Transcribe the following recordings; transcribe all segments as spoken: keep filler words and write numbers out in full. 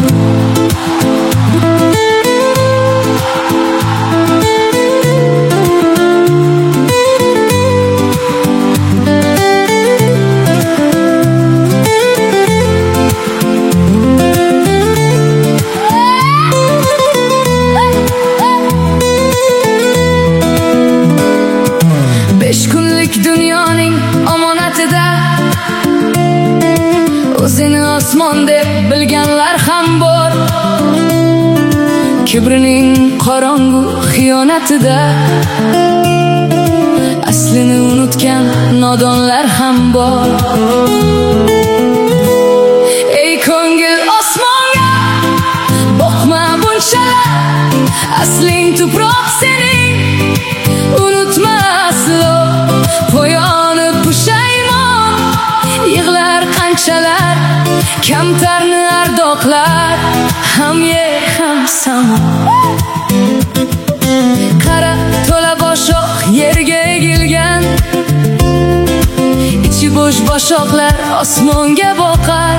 O'zini osmon deb bilganlar ham bor. Kibrining qorong'u xiyonatida aslini unutgan nodonlar ham bor. Ey ko'ngil osmonga boqma bunchalar, asling tuproq sening, unutma aslo. Poyoni pushaymon yig'lar qanchalar, kamtarni ardoqlar, ham yer ham samo. Qara to'la boshoq yerga egilgan, ichi bo'sh boshoqlar osmonga boqar.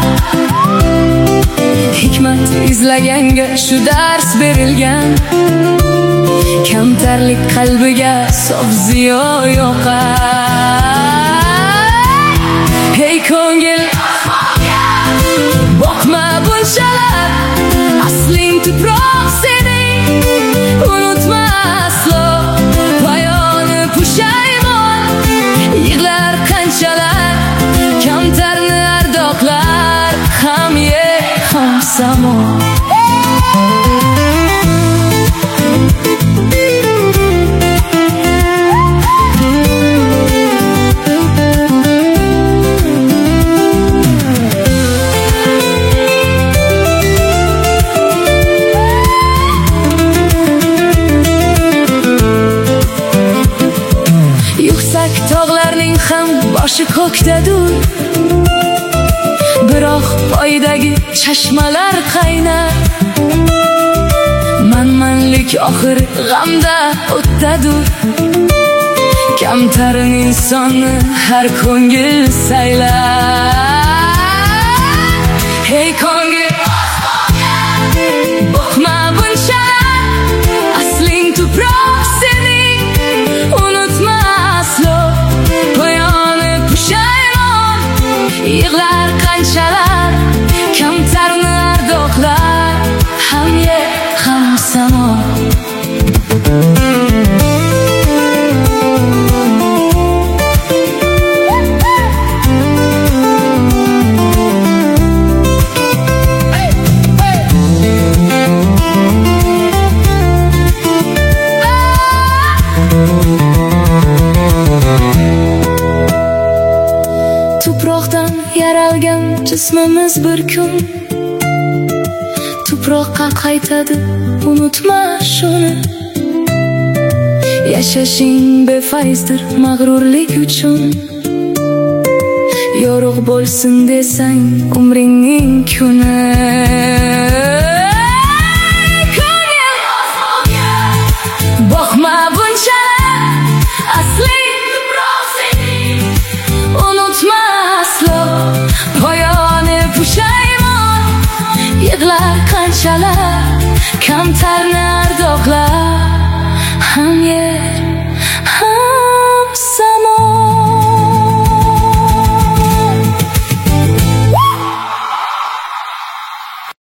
Hikmat izlaganga shu dars berilgan, kamtarlik qalbiga sof ziyo yoqar. Hey ko'ngil osmonga boqma bunchalar, asling tuproq sening, unutma aslo. Poyoni pushaymon yig'lar qanchalar, kamtarni ardoqlar, ham yer ham samo. Tog'larning ham boshi ko'kdadur, biroq poydagi chashmalar qaynar. Manmanlik oxir g'amda o'tadur, kamtarin insonni har ko'ngil saylar. Hey ko'ngil osmonga boqma bunchalar, asling tuproq sening, unutma aslo. Poyoni pushaymon yig'lar qanchalar, kamtarni ardoqlar, ham yer ham samo. Tuproqdan yaralgan jismimiz bir kun tuproqqa qaytadi, unutma shuni. Yashashing befayzdir mag'rurlik uchun, yorug' bo'lsin desang umringning kuni. Ko'ngil osmonga boqma bunchalar, asling tuproq sening, unutma aslo. Poyoni pushaymon yig'lar qanchalar, kamtarni ardoqlar, ham yer